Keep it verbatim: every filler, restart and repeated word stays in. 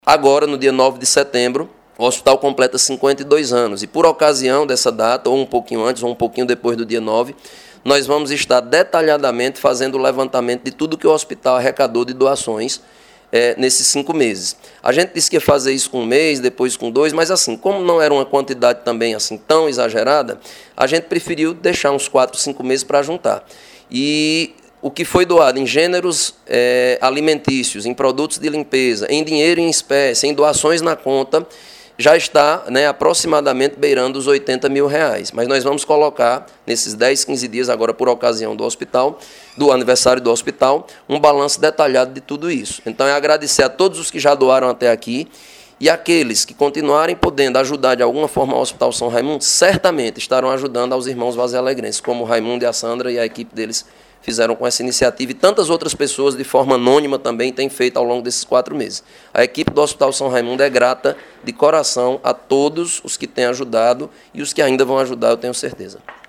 Agora, no dia nove de setembro, o hospital completa cinquenta e dois anos. E por ocasião dessa data, ou um pouquinho antes, ou um pouquinho depois do dia nove, nós vamos estar detalhadamente fazendo o levantamento de tudo que o hospital arrecadou de doações é, nesses cinco meses. A gente disse que ia fazer isso com um mês, depois com dois, mas assim, como não era uma quantidade também assim tão exagerada, a gente preferiu deixar uns quatro, cinco meses para juntar. E o que foi doado em gêneros é, alimentícios, em produtos de limpeza, em dinheiro em espécie, em doações na conta, já está, né, aproximadamente beirando os oitenta mil reais. Mas nós vamos colocar, nesses dez, quinze dias, agora por ocasião do hospital, do aniversário do hospital, um balanço detalhado de tudo isso. Então, é agradecer a todos os que já doaram até aqui e aqueles que continuarem podendo ajudar de alguma forma ao Hospital São Raimundo, certamente estarão ajudando aos irmãos vazialegrenses, como o Raimundo e a Sandra e a equipe deles fizeram com essa iniciativa, e tantas outras pessoas de forma anônima também têm feito ao longo desses quatro meses. A equipe do Hospital São Raimundo é grata de coração a todos os que têm ajudado e os que ainda vão ajudar, eu tenho certeza.